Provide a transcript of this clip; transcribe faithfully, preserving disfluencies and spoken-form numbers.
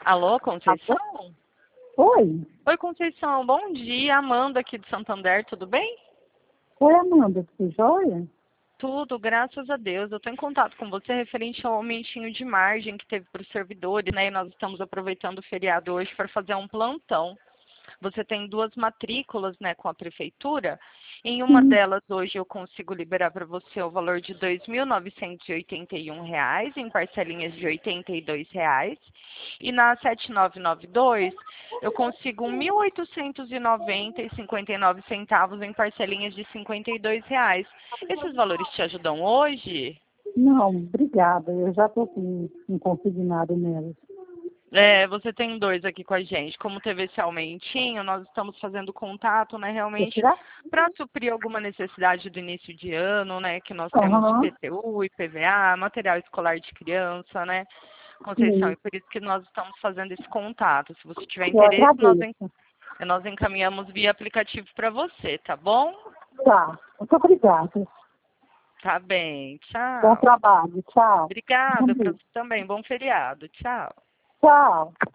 Alô, Conceição? Oi. Oi, Conceição. Bom dia. Amanda aqui de Santander, tudo bem? Oi, Amanda. Tudo jóia? Tudo, graças a Deus. Eu estou em contato com você referente ao aumentinho de margem que teve para os servidores, né? E nós estamos aproveitando o feriado hoje para fazer um plantão. Você tem duas matrículas, né, com a prefeitura. Em uma Sim. delas, hoje, eu consigo liberar para você o valor de dois mil novecentos e oitenta e um reais, em parcelinhas de oitenta e dois reais. E na sete nove nove dois, eu consigo mil oitocentos e noventa reais e cinquenta e nove centavos em parcelinhas de cinquenta e dois reais. Esses valores te ajudam hoje? Não, obrigada. Eu já estou com um consignado nelas. É, você tem dois aqui com a gente. Como teve esse aumentinho, nós estamos fazendo contato, né, Quer realmente tirar? para suprir alguma necessidade do início de ano, né, que nós temos de Aham. I P T U, I P V A, material escolar de criança, né, Conceição, Sim. e por isso que nós estamos fazendo esse contato. Se você tiver Eu interesse, nós, en- agradeço. nós encaminhamos via aplicativo para você, tá bom? Tá. Muito obrigada. Tá bem, Bom tchau. trabalho. Tchau. Bom Obrigada para dia. você também. Bom feriado, tchau. Tchau.